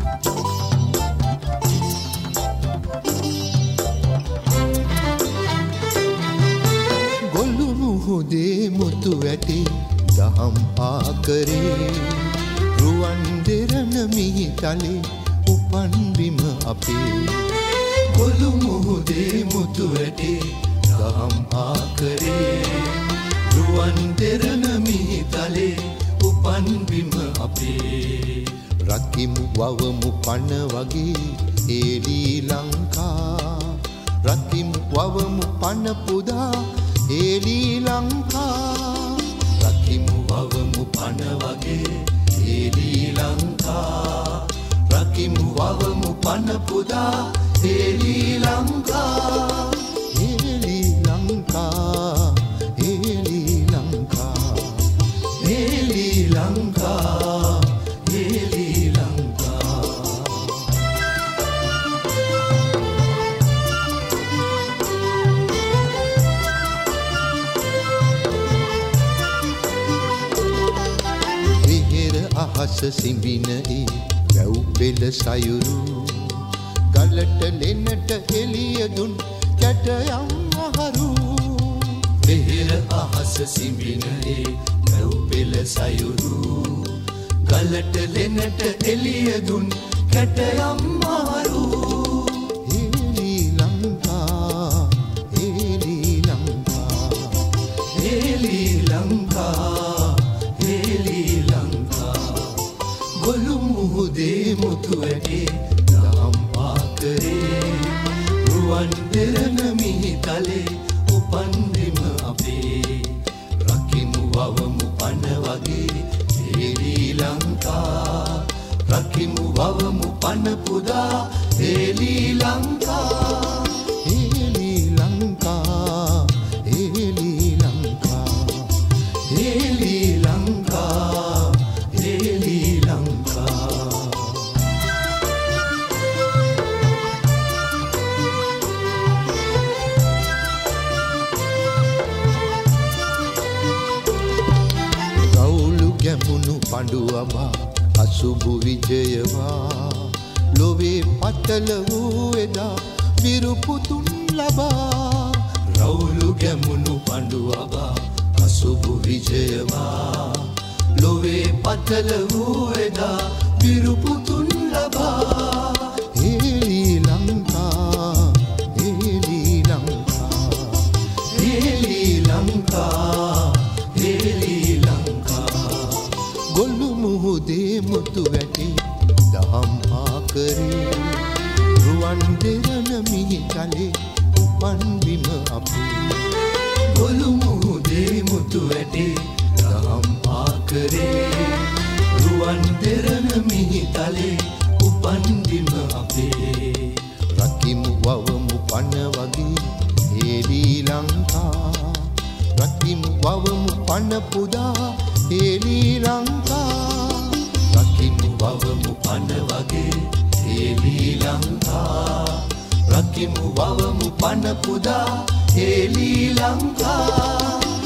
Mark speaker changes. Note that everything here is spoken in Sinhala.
Speaker 1: ගොළු මුහුදේ මුතු වැටි දහම් ආකරේ රුවන් දෙරණ මිහිතලේ උපන් බිම අපේ ගොළු මුහුදේ මුතු වැටි දහම් ආකරේ රුවන් දෙරණ මිහිතලේ උපන් බිම අපේ රකිමු වවමු පන වගේ ඒලී ලංකා රකිමු වවමු පන පුදා ඒලී ලංකා රකිමු වවමු පන වගේ ඒලී ලංකා රකිමු වවමු පන පුදා ඒලී ලංකා ඒලී ලංකා ඒලී ලංකා ඒලී ලංකා ඒලී ලංකා අහස සිඹින ඒ වැව් පෙළ සයුරු ගලට ලෙනට එළිය දුන් කැටයම් අහරු පෙහෙර අහස සිඹින ඒ වැව් පෙළ සයුරු ගලට ලෙනට එළිය දුන් කැටයම් අහරු ඒලී ලංකා ඒලී ලංකා ඒලී ලංකා ඒලී ලංකා ගොළු මුහුදේ මුතු වැටේ දහම් පාකරේ රුවන් දෙරණ මිහිතලේ උපන් බිම අපේ රකිමු වවමු පන වගේ ඒලී ලංකා රකිමු වවමු පන පුදා ඒලී ලංකා ඒලී ලංකා ඒලී ලංකා ඒලී ලංකා ඒලී ලංකා ගවුළු ගැමුණු පඬු අබා අසුබු විජයවා ලොවේ පතල වූ එදා විරුපුතුන් ලබා රවුළු ගැමුණු පඬු අබා අසුබු විජයවා ලොවේ පතල වූ එදා විරුපුතුන් ලබා ඒලී ලංකා ඒලී ලංකා ඒලී ලංකා ඒලී ලංකා ගොළු මුහුදේ මුතු වැටි දහම් ආකරේ රුවන් දෙරණ මිහිතලේ උපන් බිම අපේ ගොළු මුහුදේ මුතු වැටි දහම් ආකරේ රුවන් දෙරණ මිහිතලේ උපන් බිම අපේ රකිමු වවමු පන වගේ ඒලී ලංකා රකිමු වවමු පන පුදා ඒලී ලංකා රකිමු වවමු පන වගේ ඒලී ලංකා රකිමු වවමු පන පුදා ඒලී ලංකා